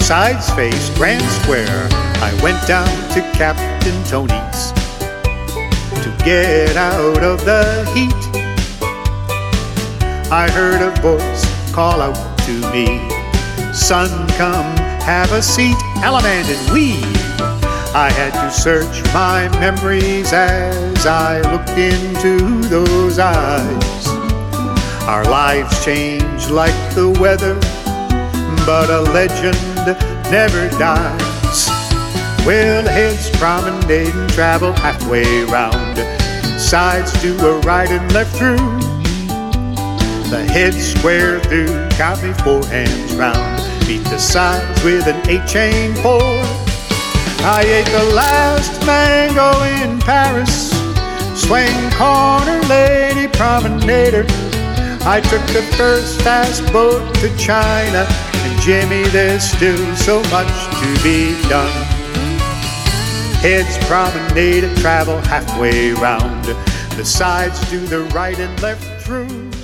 Sides face Grand Square, I went down to Captain Tony's to get out of the heat. I heard a voice call out to me, "Son, come have a seat." Element and we. I had to search my memories as I looked into those eyes. Our lives changed like the weather, but a legend never dies. Well, heads promenade and travel halfway round. Sides do a right and left through. The head square through, count me 4 hands round. Beat the sides with an 8-chain 4. I ate the last mango in Paris, swing corner lady promenader. I took the first fast boat to China, and Jimmy, there's still so much to be done. Heads promenade and travel halfway round. The sides do the right and left through.